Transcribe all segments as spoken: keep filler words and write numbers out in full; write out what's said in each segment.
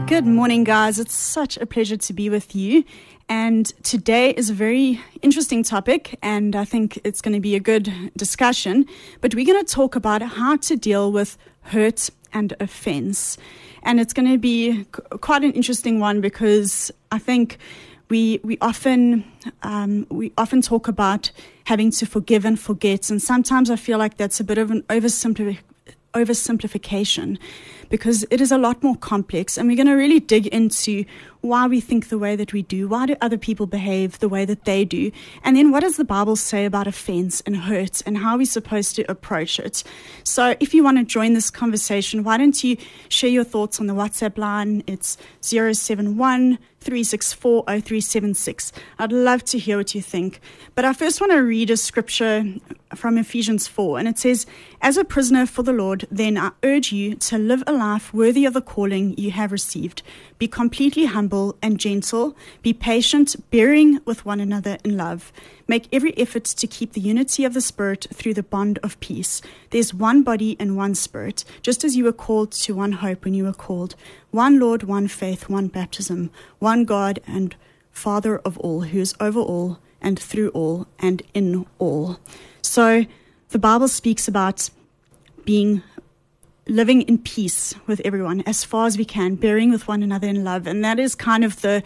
Good morning, guys. It's such a pleasure to be with you. And today is a very interesting topic, and I think it's going to be a good discussion. But we're going to talk about how to deal with hurt and offense. And it's going to be quite an interesting one because I think we we often um, we often talk about having to forgive and forget, and sometimes I feel like that's a bit of an oversimplification. oversimplification because it is a lot more complex, and we're going to really dig into why we think the way that we do, why do other people behave the way that they do, and then what does the Bible say about offense and hurt and how we're supposed to approach it. So if you want to join this conversation, why don't you share your thoughts on the WhatsApp line? It's zero seven one, three six four, zero three seven six. I'd love to hear what you think. But I first want to read a scripture from Ephesians four, and it says, "As a prisoner for the Lord, then I urge you to live a life worthy of the calling you have received. Be completely humble and gentle. Be patient, bearing with one another in love. Make every effort to keep the unity of the Spirit through the bond of peace. There's one body and one Spirit, just as you were called to one hope when you were called. One Lord, one faith, one baptism, one God and Father of all, who is over all and through all and in all." So the Bible speaks about being living in peace with everyone as far as we can, bearing with one another in love. And that is kind of the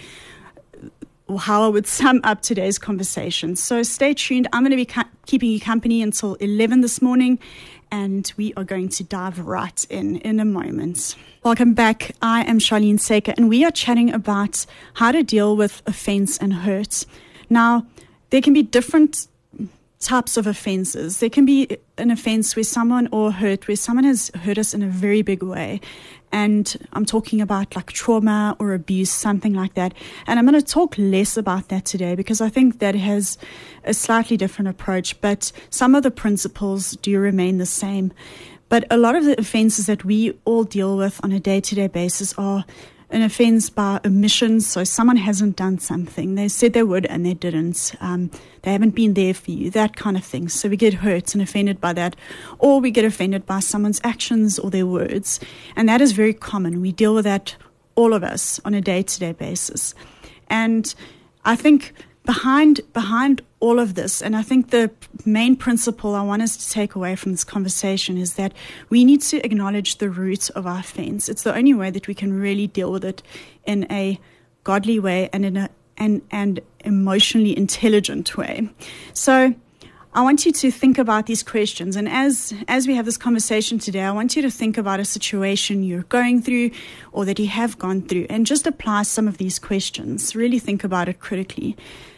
how I would sum up today's conversation. So stay tuned. I'm going to be cu- keeping you company until eleven this morning, and we are going to dive right in in a moment. Welcome back. I am Charlene Saker, and we are chatting about how to deal with offense and hurt. Now, there can be different types of offenses. There can be an offense where someone or hurt, where someone has hurt us in a very big way. And I'm talking about like trauma or abuse, something like that. And I'm going to talk less about that today because I think that has a slightly different approach, but some of the principles do remain the same. But a lot of the offenses that we all deal with on a day-to-day basis are an offense by omission. So someone hasn't done something. They said they would and they didn't. Um, they haven't been there for you, that kind of thing. So we get hurt and offended by that. Or we get offended by someone's actions or their words. And that is very common. We deal with that, all of us, on a day-to-day basis. And I think behind behind all of this, and I think the main principle I want us to take away from this conversation is that we need to acknowledge the root of our offense. It's the only way that we can really deal with it in a godly way and in a and and emotionally intelligent way. So I want you to think about these questions, and as as we have this conversation today, I want you to think about a situation you're going through or that you have gone through, and just apply some of these questions. Really think about it critically.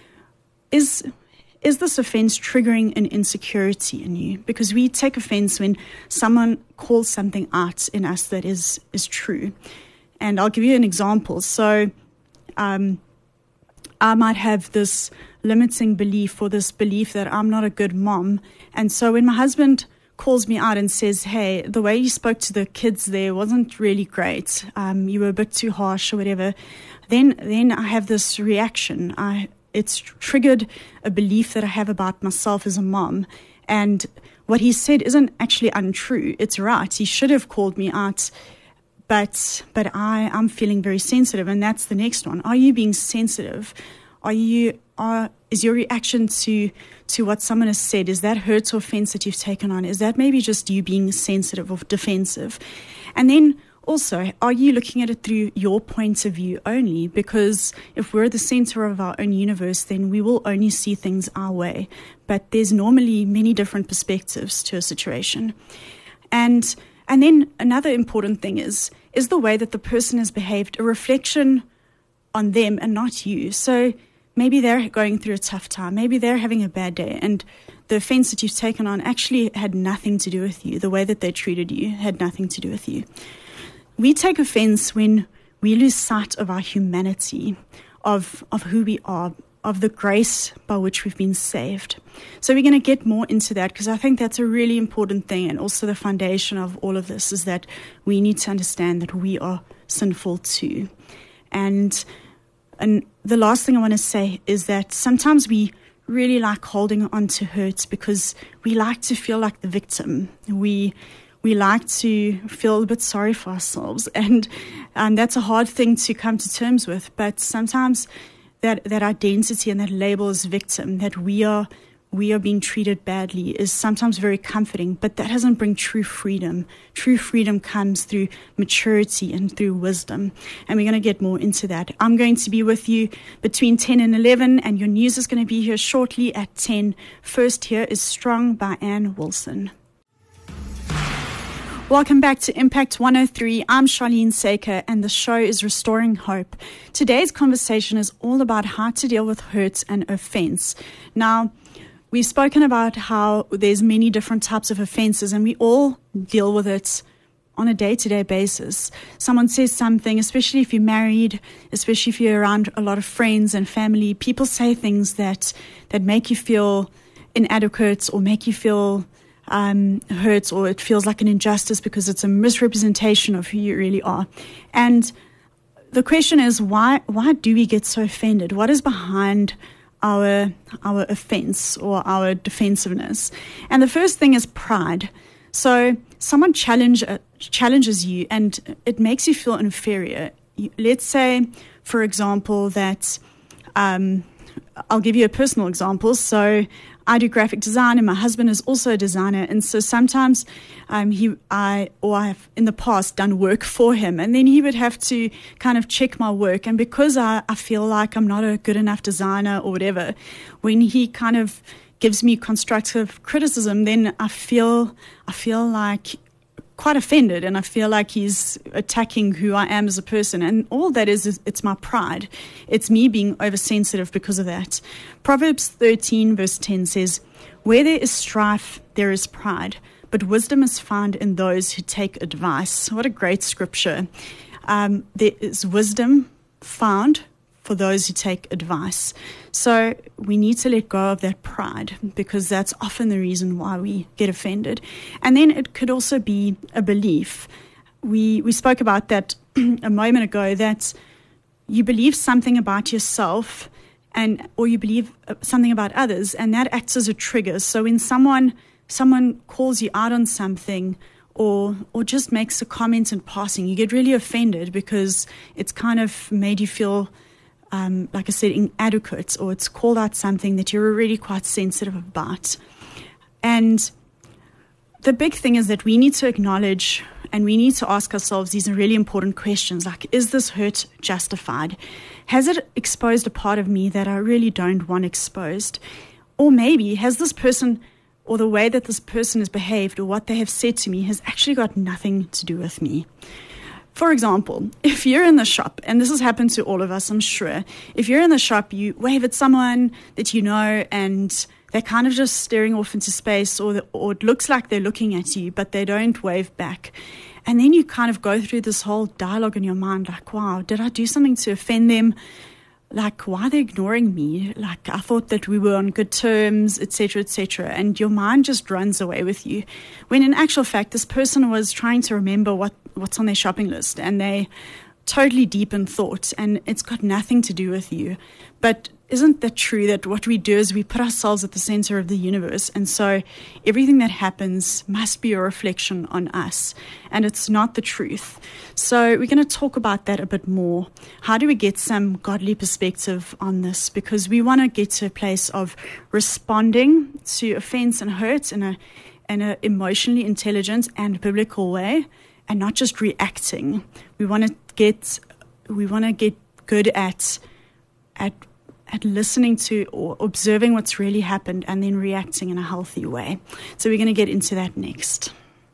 Is is this offense triggering an insecurity in you? Because we take offense when someone calls something out in us that is is true. And I'll give you an example. So um, I might have this limiting belief or this belief that I'm not a good mom. And so when my husband calls me out and says, "Hey, the way you spoke to the kids there wasn't really great. Um, you were a bit too harsh," or whatever, then then I have this reaction. I It's triggered a belief that I have about myself as a mom. And what he said isn't actually untrue. It's right. He should have called me out. But but I, I'm feeling very sensitive. And that's the next one. Are you being sensitive? Are you are is your reaction to to what someone has said, is that hurt or offense that you've taken on? Is that maybe just you being sensitive or defensive? And then also, are you looking at it through your point of view only? Because if we're the center of our own universe, then we will only see things our way. But there's normally many different perspectives to a situation. And and then another important thing is, is the way that the person has behaved a reflection on them and not you? So maybe they're going through a tough time. Maybe they're having a bad day. And the offense that you've taken on actually had nothing to do with you. The way that they treated you had nothing to do with you. We take offense when we lose sight of our humanity, of, of who we are, of the grace by which we've been saved. So we're going to get more into that because I think that's a really important thing, and also the foundation of all of this is that we need to understand that we are sinful too. And and the last thing I want to say is that sometimes we really like holding on to hurts because we like to feel like the victim. We we like to feel a bit sorry for ourselves. And um, that's a hard thing to come to terms with. But sometimes that, that identity and that label as victim, that we are we are being treated badly, is sometimes very comforting, but that doesn't bring true freedom. True freedom comes through maturity and through wisdom. And we're going to get more into that. I'm going to be with you between ten and eleven, and your news is going to be here shortly at ten. First, here is Strong by Ann Wilson. Welcome back to Impact one oh three. I'm Charlene Saker, and the show is Restoring Hope. Today's conversation is all about how to deal with hurt and offense. Now, we've spoken about how there's many different types of offenses, and we all deal with it on a day-to-day basis. Someone says something, especially if you're married, especially if you're around a lot of friends and family, people say things that, that make you feel inadequate or make you feel um, hurt, or it feels like an injustice because it's a misrepresentation of who you really are. And the question is, why, why do we get so offended? What is behind our our offense or our defensiveness? And the first thing is pride. So someone challenge uh, challenges you and it makes you feel inferior. You, let's say, for example, that um, I'll give you a personal example. So I do graphic design, and my husband is also a designer. And so sometimes um, he, I, or I've in the past done work for him, and then he would have to kind of check my work. And because I, I feel like I'm not a good enough designer or whatever, when he kind of gives me constructive criticism, then I feel, I feel like quite offended, and I feel like he's attacking who I am as a person. And all that is, is it's my pride. It's me being oversensitive because of that. Proverbs thirteen verse ten says, "Where there is strife, there is pride, but wisdom is found in those who take advice." What a great scripture. Um, there is wisdom found for those who take advice. So we need to let go of that pride, because that's often the reason why we get offended. And then it could also be a belief. We we spoke about that a moment ago, that you believe something about yourself, and or you believe something about others, and that acts as a trigger. So when someone someone calls you out on something, or or just makes a comment in passing, you get really offended because it's kind of made you feel Um, like I said, inadequate, or it's called out something that you're already quite sensitive about. And the big thing is that we need to acknowledge, and we need to ask ourselves these are really important questions, like, is this hurt justified? Has it exposed a part of me that I really don't want exposed? Or maybe has this person, or the way that this person has behaved, or what they have said to me, has actually got nothing to do with me? For example, if you're in the shop, and this has happened to all of us, I'm sure, if you're in the shop, you wave at someone that you know, and they're kind of just staring off into space, or, the, or it looks like they're looking at you, but they don't wave back. And then you kind of go through this whole dialogue in your mind, like, wow, did I do something to offend them? Like, why are they ignoring me? Like, I thought that we were on good terms, et cetera, et cetera. And your mind just runs away with you. When in actual fact, this person was trying to remember what, what's on their shopping list, and they totally deep in thought, and it's got nothing to do with you. But isn't that true, that what we do is we put ourselves at the center of the universe, and so everything that happens must be a reflection on us, and it's not the truth. So we're going to talk about that a bit more. How do we get some godly perspective on this? Because we want to get to a place of responding to offense and hurt in a in an emotionally intelligent and biblical way, and not just reacting. We want to get we want to get good at at at listening to or observing what's really happened, and then reacting in a healthy way. So we're going to get into that next.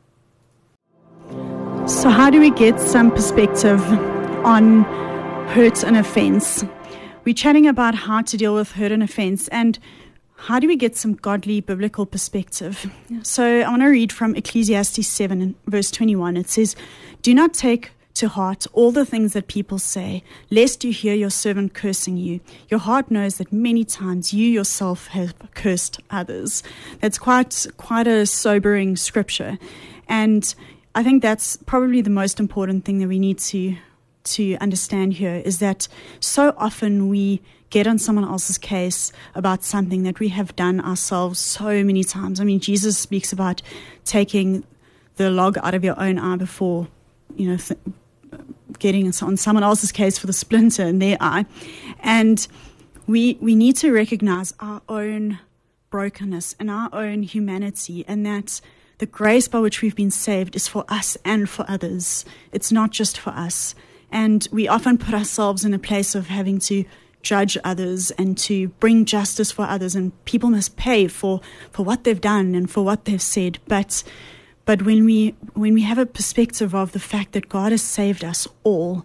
So how do we get some perspective on hurt and offense? We're chatting about how to deal with hurt and offense, and how do we get some godly biblical perspective? So I want to read from Ecclesiastes seven, verse twenty-one. It says, "Do not take to heart all the things that people say, lest you hear your servant cursing you. Your heart knows that many times you yourself have cursed others." That's quite quite a sobering scripture. And I think that's probably the most important thing that we need to to understand here, is that so often we get on someone else's case about something that we have done ourselves so many times. I mean, Jesus speaks about taking the log out of your own eye before, you know, th- getting on someone else's case for the splinter in their eye. And we we need to recognize our own brokenness and our own humanity, and that the grace by which we've been saved is for us and for others. It's not just for us. And we often put ourselves in a place of having to judge others and to bring justice for others, and people must pay for, for what they've done and for what they've said. But but when we when we have a perspective of the fact that God has saved us all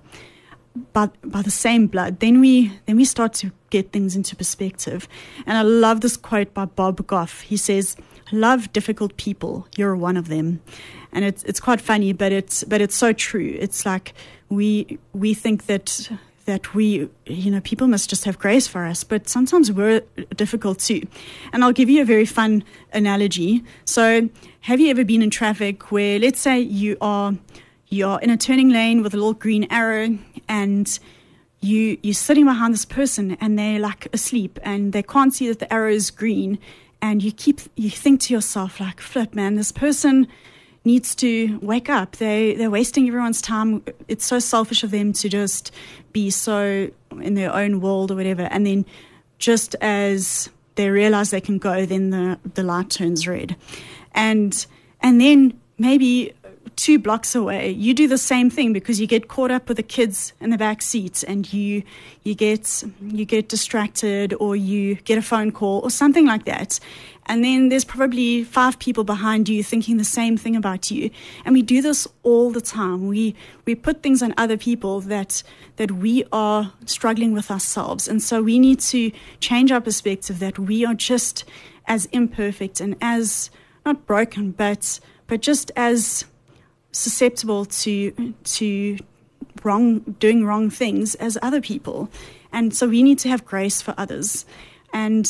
by, by the same blood, then we then we start to get things into perspective. And I love this quote by Bob Goff. He says, "Love difficult people, you're one of them." And it's it's quite funny, but it's but it's so true. It's like we we think that that we, you know, people must just have grace for us, but sometimes we're difficult too. And I'll give you a very fun analogy. So have you ever been in traffic where, let's say you are you're in a turning lane with a little green arrow, and you you're sitting behind this person and they're like asleep and they can't see that the arrow is green, and you keep you think to yourself like, flip man, this person needs to wake up. They, they're wasting everyone's time. It's so selfish of them to just be so in their own world or whatever. And then just as they realize they can go, then the, the light turns red. And and then maybe two blocks away, you do the same thing because you get caught up with the kids in the back seat, and you you get you get distracted, or you get a phone call or something like that. And then there's probably five people behind you thinking the same thing about you. And we do this all the time. We we put things on other people that that we are struggling with ourselves. And so we need to change our perspective that we are just as imperfect and as, not broken, but but just as susceptible to to wrong doing wrong things as other people. And so we need to have grace for others. And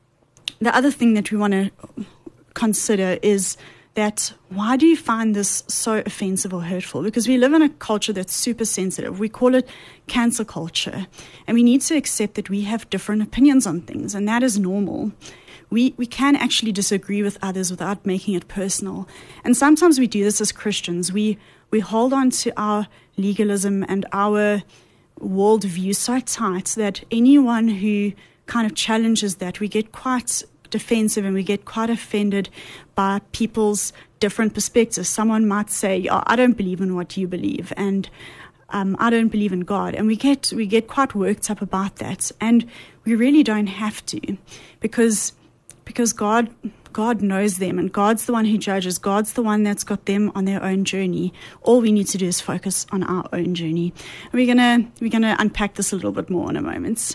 the other thing that we want to consider is that, why do you find this so offensive or hurtful? Because we live in a culture that's super sensitive. We call it cancel culture. And we need to accept that we have different opinions on things, and that is normal. We we can actually disagree with others without making it personal. And sometimes we do this as Christians. We we hold on to our legalism and our worldview so tight that anyone who kind of challenges that, we get quite defensive and we get quite offended by people's different perspectives. Someone might say, oh, I don't believe in what you believe, and um, I don't believe in God. And we get we get quite worked up about that. And we really don't have to, because because God God knows them, and God's the one who judges. God's the one that's got them on their own journey. All we need to do is focus on our own journey. And we're gonna we're gonna unpack this a little bit more in a moment.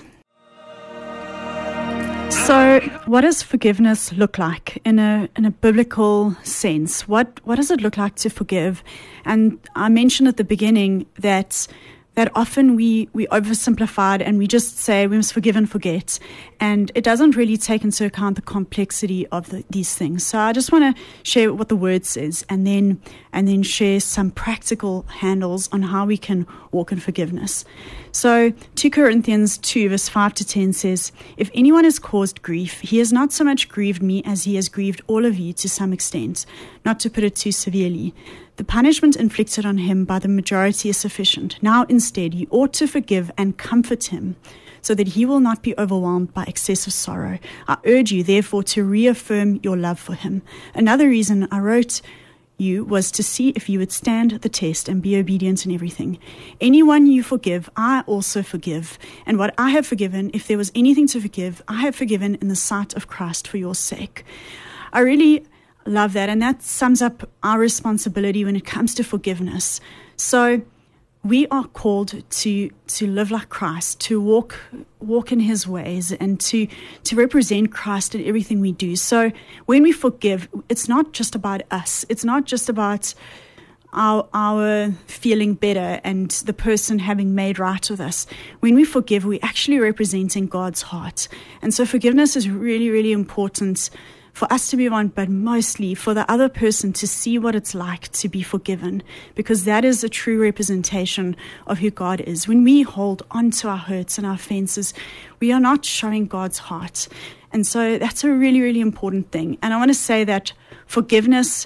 So, what does forgiveness look like in a in a biblical sense? What what does it look like to forgive? And I mentioned at the beginning that that often we, we oversimplify it and we just say we must forgive and forget. And it doesn't really take into account the complexity of the, these things. So I just want to share what the word says, and then and then share some practical handles on how we can walk in forgiveness. So Second Corinthians two verse five to ten says, "If anyone has caused grief, he has not so much grieved me as he has grieved all of you to some extent, not to put it too severely. The punishment inflicted on him by the majority is sufficient. Now instead you ought to forgive and comfort him, so that he will not be overwhelmed by excessive sorrow. I urge you, therefore, to reaffirm your love for him. Another reason I wrote you was to see if you would stand the test and be obedient in everything. Anyone you forgive, I also forgive. And what I have forgiven, if there was anything to forgive, I have forgiven in the sight of Christ for your sake." I really love that, and that sums up our responsibility when it comes to forgiveness. So we are called to to live like Christ, to walk walk in his ways, and to to represent Christ in everything we do. So when we forgive, it's not just about us. It's not just about our our feeling better and the person having made right with us. When we forgive, we're actually representing God's heart. And so forgiveness is really, really important for us to be on, but mostly for the other person to see what it's like to be forgiven, because that is a true representation of who God is. When we hold on to our hurts and our offenses, we are not showing God's heart. And so that's a really, really important thing. And I want to say that forgiveness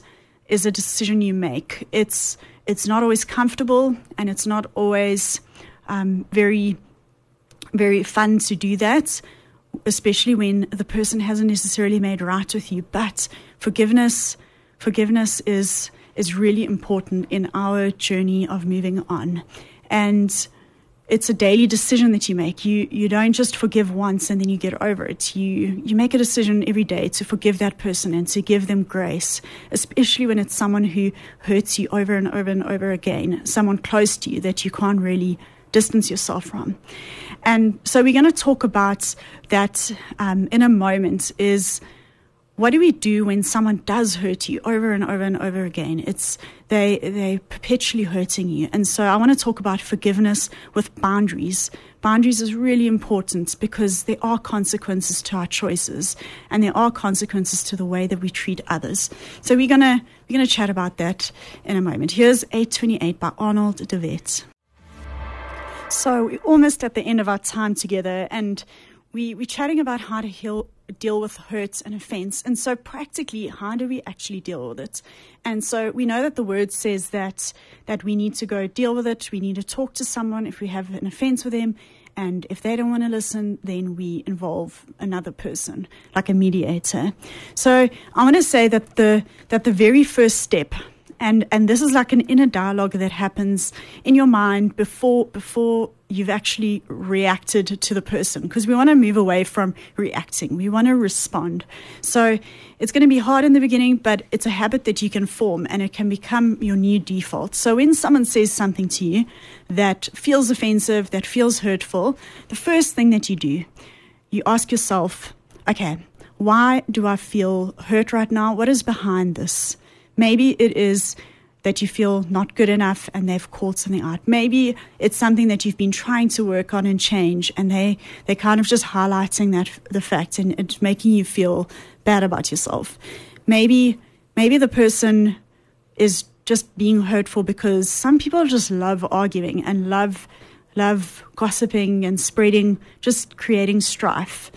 is a decision you make. It's it's not always comfortable, and it's not always um, very, very fun to do that, especially when the person hasn't necessarily made right with you. But forgiveness, forgiveness is is really important in our journey of moving on. And it's a daily decision that you make. You you don't just forgive once and then you get over it. You you make a decision every day to forgive that person and to give them grace, especially when it's someone who hurts you over and over and over again, someone close to you that you can't really distance yourself from. And so we're going to talk about that um, in a moment. Is what do we do when someone does hurt you over and over and over again? It's they they perpetually hurting you. And so I want to talk about forgiveness with boundaries. Boundaries is really important because there are consequences to our choices, and there are consequences to the way that we treat others. So we're gonna we're gonna chat about that in a moment. Here's eight twenty-eight by Arnold de Wet. So we're almost at the end of our time together, and we we're chatting about how to heal. deal with hurt and offense. And so practically, how do we actually deal with it? And so we know that the word says that that we need to go deal with it. We need to talk to someone if we have an offense with them. And if they don't want to listen, then we involve another person, like a mediator. So I want to say that the that the very first step, and, and this is like an inner dialogue that happens in your mind before before you've actually reacted to the person, because we want to move away from reacting. We want to respond. So it's going to be hard in the beginning, but it's a habit that you can form, and it can become your new default. So when someone says something to you that feels offensive, that feels hurtful, the first thing that you do, you ask yourself, okay, why do I feel hurt right now? What is behind this? Maybe it is that you feel not good enough and they've called something out. Maybe it's something that you've been trying to work on and change, and they, they're kind of just highlighting that the fact and it's making you feel bad about yourself. Maybe maybe the person is just being hurtful because some people just love arguing and love love gossiping and spreading, just creating strife.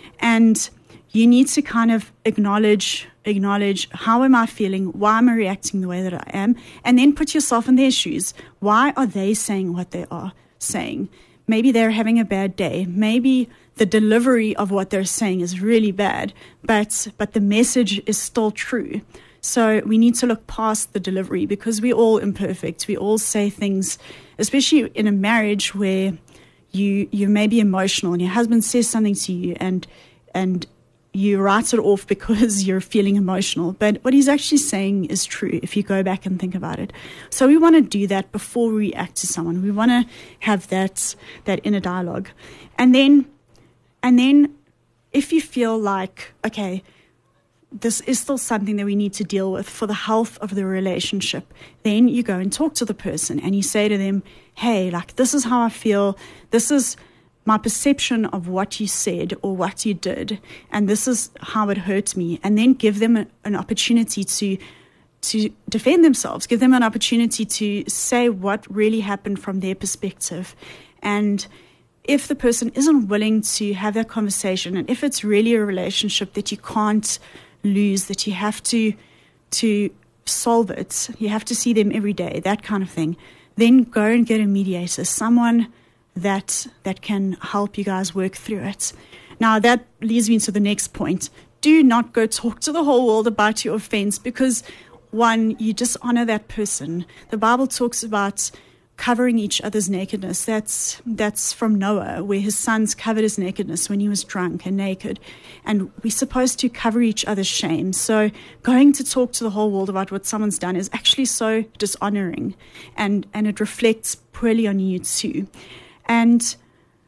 And you need to kind of acknowledge acknowledge how am I feeling, why am I reacting the way that I am, and then put yourself in their shoes. Why are they saying what they are saying? Maybe they're having a bad day. Maybe the delivery of what they're saying is really bad, but but the message is still true. So we need to look past the delivery, because we're all imperfect. We all say things, especially in a marriage where you you may be emotional and your husband says something to you and and you write it off because you're feeling emotional. But what he's actually saying is true if you go back and think about it. So we want to do that before we react to someone. We want to have that that inner dialogue. And then, and then if you feel like, okay, this is still something that we need to deal with for the health of the relationship, then you go and talk to the person and you say to them, hey, like, this is how I feel. This is my perception of what you said or what you did, and this is how it hurts me. And then give them a, an opportunity to to defend themselves, give them an opportunity to say what really happened from their perspective. And if the person isn't willing to have that conversation, and if it's really a relationship that you can't lose, that you have to to solve it, you have to see them every day, that kind of thing, then go and get a mediator, someone that that can help you guys work through it. Now, that leads me to the next point. Do not go talk to the whole world about your offense, because, one, you dishonor that person. The Bible talks about covering each other's nakedness. That's that's from Noah, where his sons covered his nakedness when he was drunk and naked. And we're supposed to cover each other's shame. So going to talk to the whole world about what someone's done is actually so dishonoring, and, and it reflects poorly on you too. And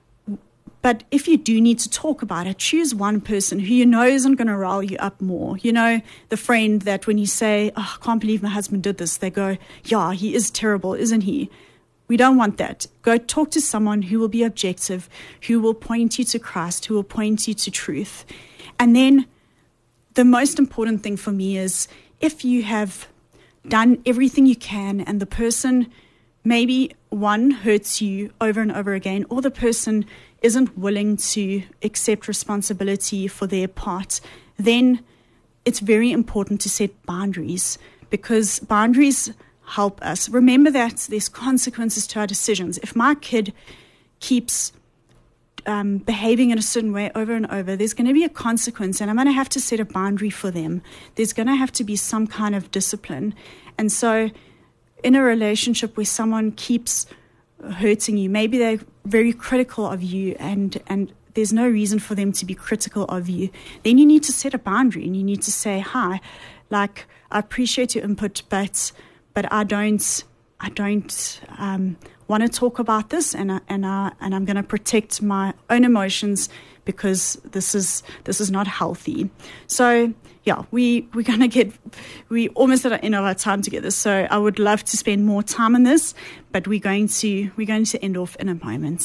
but if you do need to talk about it, choose one person who you know isn't going to rile you up more. You know, the friend that when you say, oh, I can't believe my husband did this, they go, yeah, he is terrible, isn't he? We don't want that. Go talk to someone who will be objective, who will point you to Christ, who will point you to truth. And then the most important thing for me is, if you have done everything you can and the person maybe one hurts you over and over again, or the person isn't willing to accept responsibility for their part, then it's very important to set boundaries. because boundaries help us. Remember that there's consequences to our decisions. If my kid keeps um, behaving in a certain way over and over, there's going to be a consequence, and I'm going to have to set a boundary for them. There's going to have to be some kind of discipline. And so in a relationship where someone keeps hurting you, maybe they're very critical of you, and, and there's no reason for them to be critical of you, then you need to set a boundary, and you need to say, hi, like, I appreciate your input, but but I don't I don't um, want to talk about this, and I, and I, and I'm going to protect my own emotions because this is this is not healthy. So yeah, we we're going to get we almost at the end of our time together. So I would love to spend more time on this, but we're going to we're going to end off in a moment.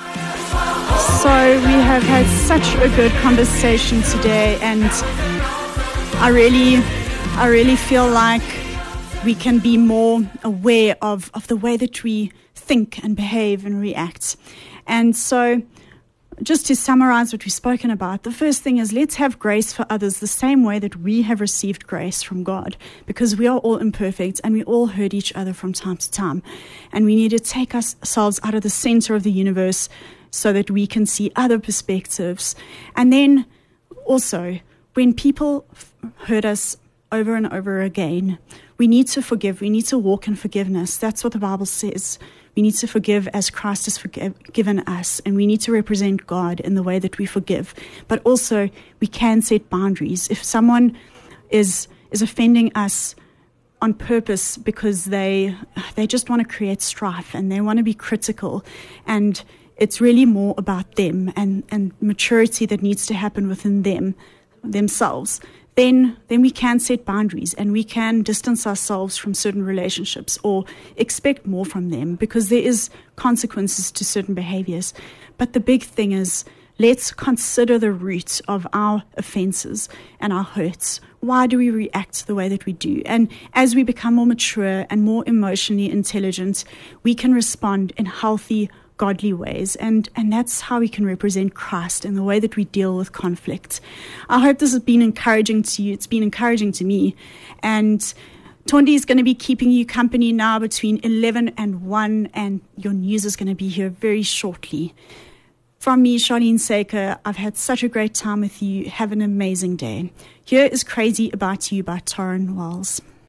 So we have had such a good conversation today, and I really I really feel like we can be more aware of, of the way that we think and behave and react. And so just to summarize what we've spoken about, the first thing is, let's have grace for others the same way that we have received grace from God, because we are all imperfect and we all hurt each other from time to time. And we need to take ourselves out of the center of the universe so that we can see other perspectives. And then also, when people hurt us over and over again, we need to forgive. We need to walk in forgiveness. That's what the Bible says. We need to forgive as Christ has forgiven us, and we need to represent God in the way that we forgive. But also, we can set boundaries. If someone is is offending us on purpose because they they just want to create strife and they want to be critical, and it's really more about them and, and maturity that needs to happen within them themselves, then then we can set boundaries, and we can distance ourselves from certain relationships or expect more from them, because there is consequences to certain behaviors. But the big thing is, let's consider the root of our offenses and our hurts. Why do we react the way that we do? And as we become more mature and more emotionally intelligent, we can respond in healthy, godly ways, and and that's how we can represent Christ in the way that we deal with conflict. I hope this has been encouraging to you. It's been encouraging to me, and Tondi is going to be keeping you company now between eleven and one, and your news is going to be here very shortly. From me, Charlene Saker, I've had such a great time with you. Have an amazing day. Here is Crazy About You by Torrin Wells.